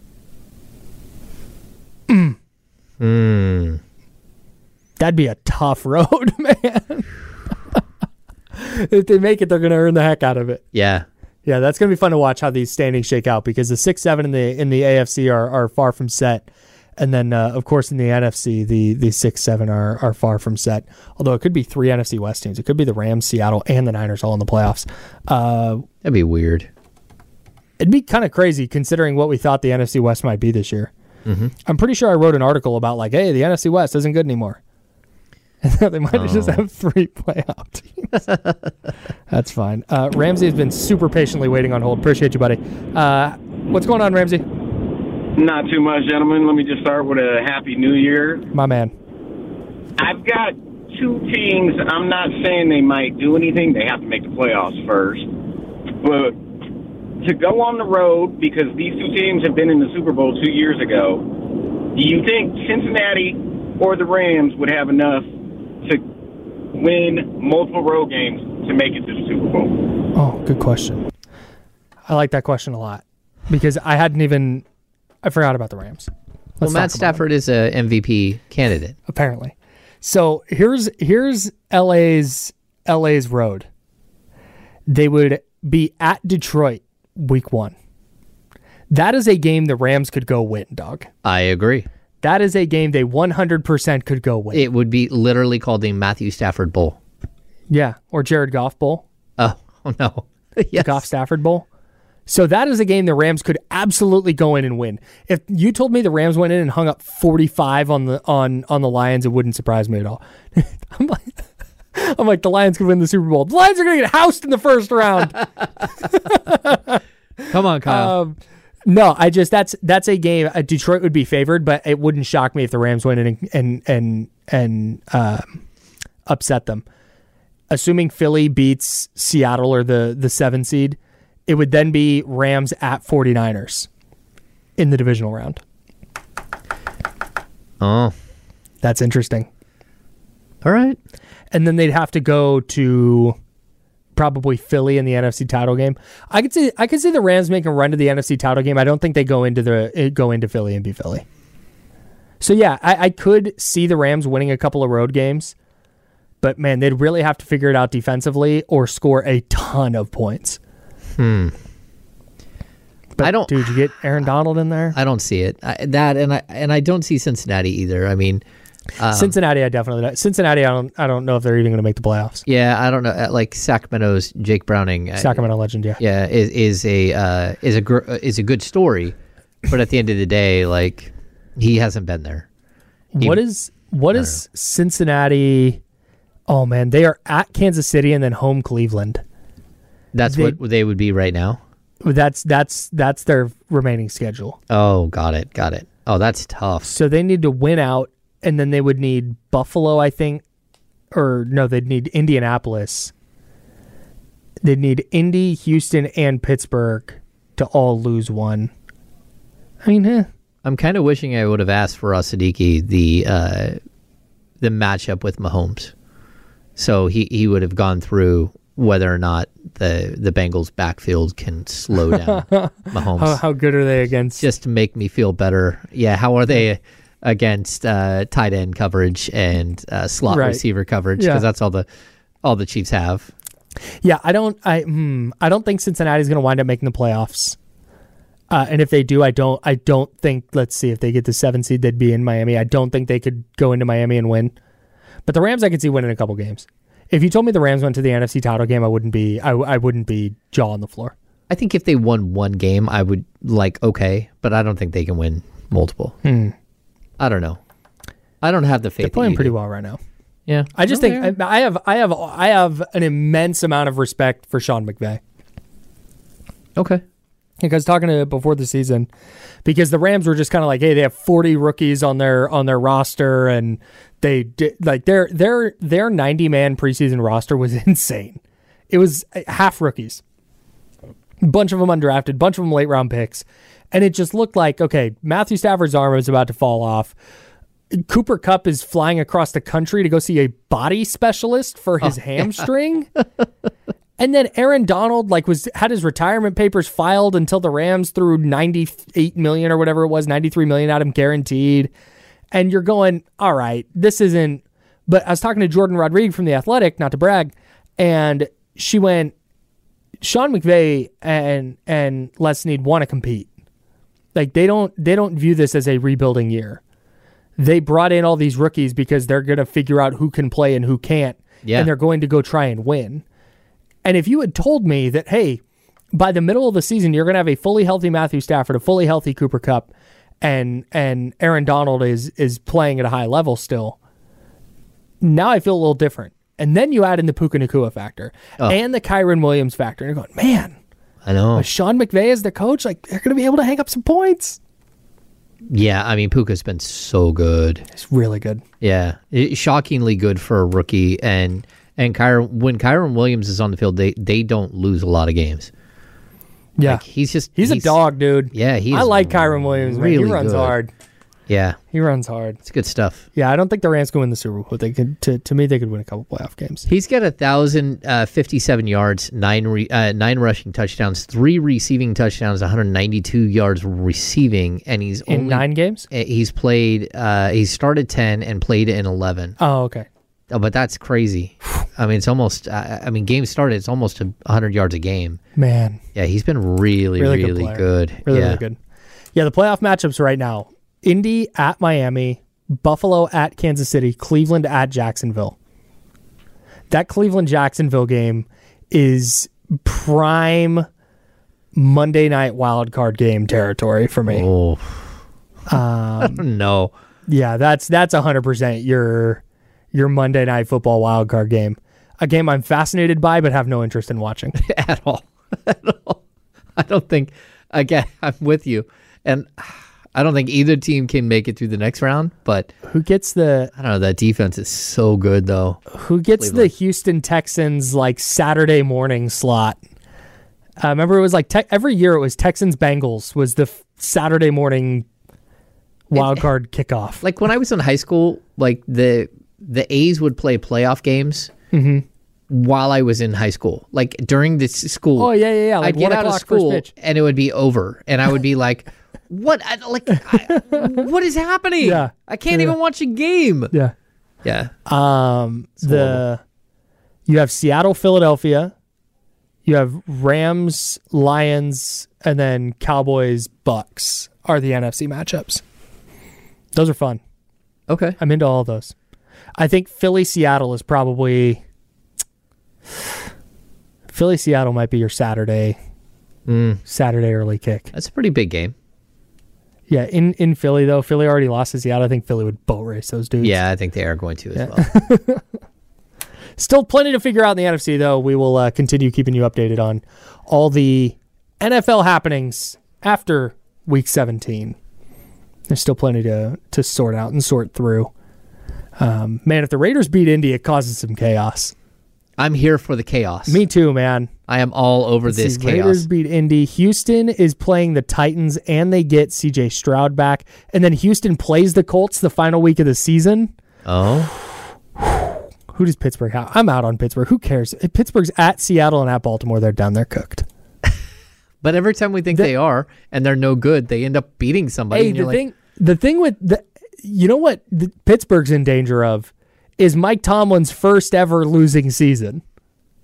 That'd be a tough road, man. If they make it, they're going to earn the heck out of it. Yeah. Yeah, that's going to be fun to watch how these standings shake out, because the 6-7 in the AFC are far from set. And then, of course, in the NFC, the 6-7 are far from set. Although it could be 3 NFC West teams. It could be the Rams, Seattle, and the Niners all in the playoffs. That'd be weird. It'd be kind of crazy considering what we thought the NFC West might be this year. Mm-hmm. I'm pretty sure I wrote an article about, like, hey, the NFC West isn't good anymore. They might just have 3 playoff teams. That's fine. Ramsey has been super patiently waiting on hold. Appreciate you, buddy. What's going on, Ramsey? Not too much, gentlemen. Let me just start with a Happy New Year. My man. I've got 2 teams. I'm not saying they might do anything. They have to make the playoffs first. But to go on the road, because these 2 teams have been in the Super Bowl 2 years ago, do you think Cincinnati or the Rams would have enough to win multiple road games to make it to the Super Bowl? Oh, good question. I like that question a lot, because I forgot about the Rams. Well, Matt Stafford is a MVP candidate. Apparently. So here's LA's road. They would be at Detroit week 1. That is a game the Rams could go win, dog. I agree. That is a game they 100% could go win. It would be literally called the Matthew Stafford Bowl. Yeah, or Jared Goff Bowl. Oh no. Yes. The Goff Stafford Bowl. So that is a game the Rams could absolutely go in and win. If you told me the Rams went in and hung up 45 on the Lions, it wouldn't surprise me at all. I'm like, the Lions could win the Super Bowl. The Lions are going to get housed in the first round. Come on, Kyle. No, that's a game. Detroit would be favored, but it wouldn't shock me if the Rams went in and upset them. Assuming Philly beats Seattle or the 7 seed, it would then be Rams at 49ers in the divisional round. Oh, that's interesting. All right, and then they'd have to go to probably Philly in the NFC title game. I could see the Rams making a run to the NFC title game. I don't think they go into Philly and beat Philly. So yeah, I could see the Rams winning a couple of road games, but man, they'd really have to figure it out defensively or score a ton of points. But dude, you get Aaron Donald in there. I don't see it. I don't see Cincinnati either. I mean, Cincinnati, I don't know if they're even going to make the playoffs. Yeah, I don't know. Like Sacramento's Jake Browning, Sacramento legend. Yeah, is a good story, but at the end of the day, like, he hasn't been there. What is Cincinnati? Oh man, they are at Kansas City and then home Cleveland. That's what they would be right now. That's their remaining schedule. Oh, got it. Oh, that's tough. So they need to win out, and then they would need Buffalo, I think, or no, they'd need Indianapolis. They'd need Indy, Houston, and Pittsburgh to all lose one. I mean, I'm kind of wishing I would have asked for Sadiki the matchup with Mahomes, so he would have gone through whether or not the Bengals backfield can slow down Mahomes. How good are they against? Just to make me feel better. Yeah, how are they against tight end coverage and slot receiver coverage? Because that's all the Chiefs have. Yeah, I don't think Cincinnati's going to wind up making the playoffs. And if they do, I don't think, let's see, if they get the 7 seed, they'd be in Miami. I don't think they could go into Miami and win. But the Rams, I could see winning a couple games. If you told me the Rams went to the NFC title game, I wouldn't be jaw on the floor. I think if they won one game, I would okay, but I don't think they can win multiple. I don't know. I don't have the faith. They're playing pretty well right now. Yeah, I just think I have an immense amount of respect for Sean McVay. Okay. Because talking to before the season, because the Rams were just kind of like, hey, they have 40 rookies on their roster, and they did, like their 90-man preseason roster was insane. It was half rookies, a bunch of them undrafted, a bunch of them late round picks, and it just looked like, okay, Matthew Stafford's arm is about to fall off. Cooper Kupp is flying across the country to go see a body specialist for his hamstring. And then Aaron Donald had his retirement papers filed until the Rams threw $98 million or whatever it was, $93 million at him guaranteed. And you're going, all right, this isn't. But I was talking to Jordan Rodriguez from The Athletic, not to brag, and she went, Sean McVay and Les Snead want to compete. Like they don't view this as a rebuilding year. They brought in all these rookies because they're going to figure out who can play and who can't. Yeah. And they're going to go try and win. And if you had told me that, hey, by the middle of the season, you're going to have a fully healthy Matthew Stafford, a fully healthy Cooper Kupp, and Aaron Donald is playing at a high level still, now I feel a little different. And then you add in the Puka Nacua factor and the Kyron Williams factor. And you're going, man, I know. Sean McVay as the coach, like they're going to be able to hang up some points. Yeah, I mean, Puka's been so good. It's really good. Yeah, shockingly good for a rookie. And when Kyron Williams is on the field, they don't lose a lot of games. Yeah, like, he's a dog, dude. Yeah, I like Kyron Williams. Really, man. He runs good. hard. Yeah, he runs hard. It's good stuff. Yeah, I don't think the Rams can win the Super Bowl. They could, to me, they could win a couple playoff games. He's got 1,057 yards, nine rushing touchdowns, 3 receiving touchdowns, 192 yards receiving, and he's in only 9 games. He's played. He started 10 and played in 11. Oh, okay. Oh, but that's crazy. I mean, it's almost. Games started. It's almost 100 yards a game. Man. Yeah, he's been really good. Really good. Yeah, the playoff matchups right now. Indy at Miami, Buffalo at Kansas City, Cleveland at Jacksonville. That Cleveland-Jacksonville game is prime Monday night wildcard game territory for me. Oh. No. Yeah, that's 100% your Monday night football wildcard game. A game I'm fascinated by but have no interest in watching. At all. I don't think, again, I'm with you. And I don't think either team can make it through the next round, but who gets the... I don't know, that defense is so good, though. Who gets Cleveland. The Houston Texans, Saturday morning slot? Remember, it was every year it was Texans-Bengals was the Saturday morning wildcard kickoff. Like, when I was in high school, the A's would play playoff games while I was in high school. Like, during the school. Oh, yeah. I'd get out of school, and it would be over, and I would be like... What is happening? Yeah, I can't even watch a game. Yeah. You have Seattle, Philadelphia. You have Rams, Lions, and then Cowboys, Bucks are the NFC matchups. Those are fun. Okay, I'm into all of those. I think Philly-Seattle is probably... Philly-Seattle might be your Saturday early kick. That's a pretty big game. Yeah, in Philly, though. Philly already lost to Seattle. I think Philly would boat race those dudes. Yeah, I think they are going to as well. Still plenty to figure out in the NFC, though. We will continue keeping you updated on all the NFL happenings after Week 17. There's still plenty to sort out and sort through. Man, if the Raiders beat Indy, it causes some chaos. I'm here for the chaos. Me too, man. I am all over this chaos. Raiders beat Indy. Houston is playing the Titans, and they get C.J. Stroud back. And then Houston plays the Colts the final week of the season. Oh. Who does Pittsburgh have? I'm out on Pittsburgh. Who cares? If Pittsburgh's at Seattle and at Baltimore, they're done. They're cooked. But every time we think they are, and they're no good, they end up beating somebody. Hey, the thing with you know what Pittsburgh's in danger of is Mike Tomlin's first ever losing season.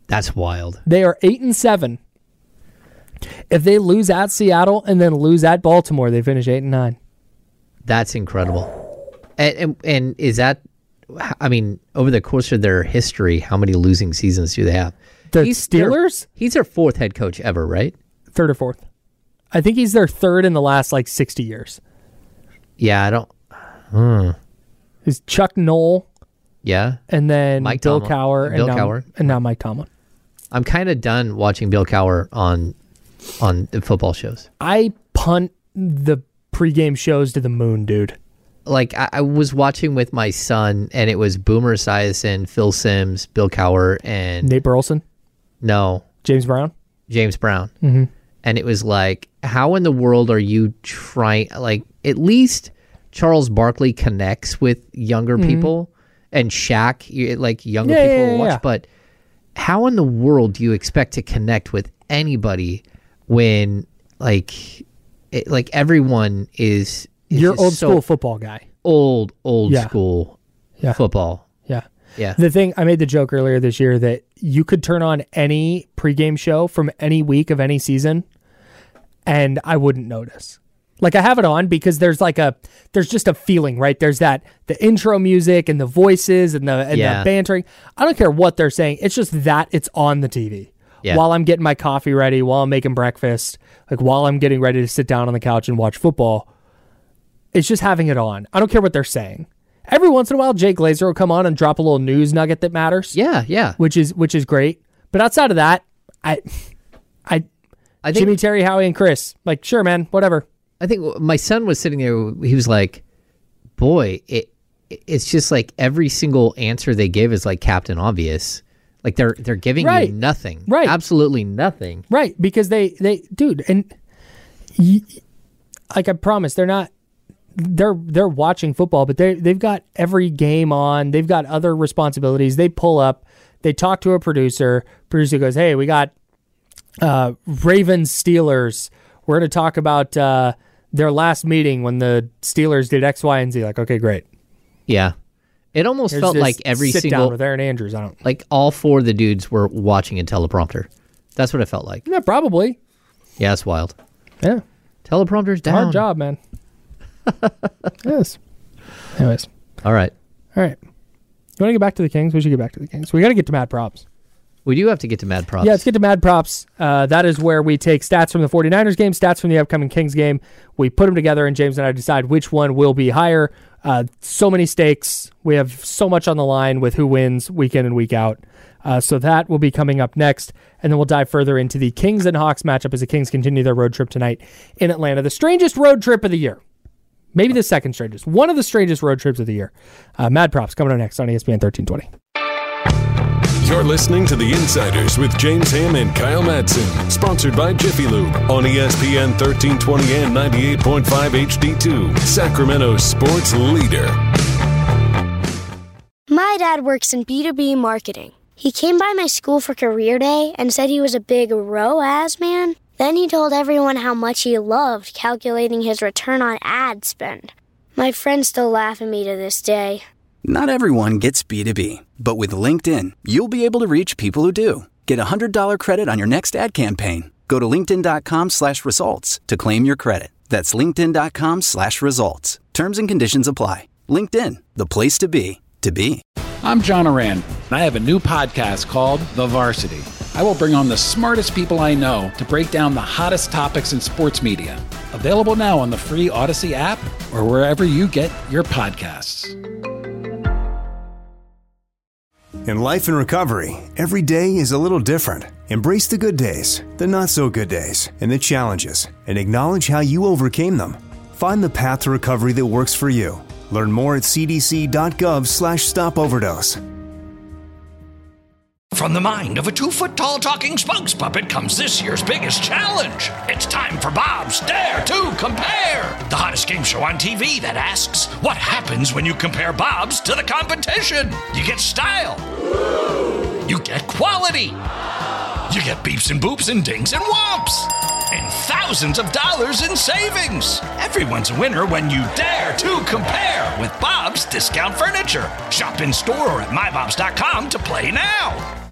That's wild. They are 8-7. If they lose at Seattle and then lose at Baltimore, they finish 8-9. That's incredible. And is that, I mean, over the course of their history, how many losing seasons do they have? The Steelers? He's their fourth head coach ever, right? Third or fourth. I think he's their third in the last 60 years. Yeah, I don't. He's Chuck Noll. Yeah. And then Mike Bill Tomlin. Cowher. And now Mike Tomlin. I'm kind of done watching Bill Cowher on the football shows. I punt the pregame shows to the moon, dude. Like, I was watching with my son, and it was Boomer Esiason, Phil Simms, Bill Cowher, and... Nate Burleson? No. James Brown? James Brown. Mm-hmm. And it was like, how in the world are you trying... Like, at least Charles Barkley connects with younger people, and Shaq, younger people watch, but how in the world do you expect to connect with anybody when, everyone is... You're old school football guy. Old school football. Yeah. Yeah. The thing, I made the joke earlier this year that you could turn on any pregame show from any week of any season and I wouldn't notice. Like, I have it on because there's just a feeling, right? There's the intro music and the voices and the bantering. I don't care what they're saying. It's just that it's on the TV. Yeah. While I'm getting my coffee ready, while I'm making breakfast, while I'm getting ready to sit down on the couch and watch football. It's just having it on. I don't care what they're saying. Every once in a while, Jay Glazer will come on and drop a little news nugget that matters. Yeah, yeah. Which is great. But outside of that, I think Jimmy, Terry, Howie, and Chris, sure, man, whatever. I think my son was sitting there. He was like, "Boy, it's just every single answer they give is Captain Obvious. They're giving you nothing, right? Absolutely nothing, right? Because they dude, and I promise they're not." They're watching football, but they've got every game on. They've got other responsibilities. They pull up. They talk to a producer. Producer goes, "Hey, we got Ravens Steelers. We're going to talk about their last meeting when the Steelers did X, Y, and Z." Okay, great. Yeah, it almost felt like every sit single down with Aaron Andrews. I don't all four of the dudes were watching a teleprompter. That's what it felt like. Yeah, probably. Yeah, it's wild. Yeah, teleprompter's down. Hard job, man. Yes. Anyways. All right. You want to get back to the Kings? We should get back to the Kings. We got to get to Mad Props. We do have to get to Mad Props. Yeah, let's get to Mad Props. That is where we take stats from the 49ers game, stats from the upcoming Kings game. We put them together, and James and I decide which one will be higher. So many stakes. We have so much on the line with who wins week in and week out. So that will be coming up next, and then we'll dive further into the Kings and Hawks matchup as the Kings continue their road trip tonight in Atlanta. The strangest road trip of the year. Maybe the second strangest. One of the strangest road trips of the year. Mad Props coming up next on ESPN 1320. You're listening to The Insiders with James Ham and Kyle Madsen. Sponsored by Jiffy Lube on ESPN 1320 and 98.5 HD2. Sacramento's sports leader. My dad works in B2B marketing. He came by my school for career day and said he was a big ROAS man. Then he told everyone how much he loved calculating his return on ad spend. My friends still laugh at me to this day. Not everyone gets B2B, but with LinkedIn, you'll be able to reach people who do. Get a $100 credit on your next ad campaign. Go to linkedin.com/results to claim your credit. That's linkedin.com/results. Terms and conditions apply. LinkedIn, the place to be, to be. I'm John Oran, and I have a new podcast called The Varsity. I will bring on the smartest people I know to break down the hottest topics in sports media. Available now on the free Odyssey app or wherever you get your podcasts. In life and recovery, every day is a little different. Embrace the good days, the not so good days, and the challenges, and acknowledge how you overcame them. Find the path to recovery that works for you. Learn more at cdc.gov/stopoverdose. From the mind of a 2-foot-tall talking spokes puppet comes this year's biggest challenge. It's time for Bob's Dare to Compare, the hottest game show on TV that asks, what happens when you compare Bob's to the competition? You get style. You get quality. You get beeps and boops and dings and whomps. And thousands of dollars in savings. Everyone's a winner when you dare to compare with Bob's Discount Furniture. Shop in store or at mybobs.com to play now.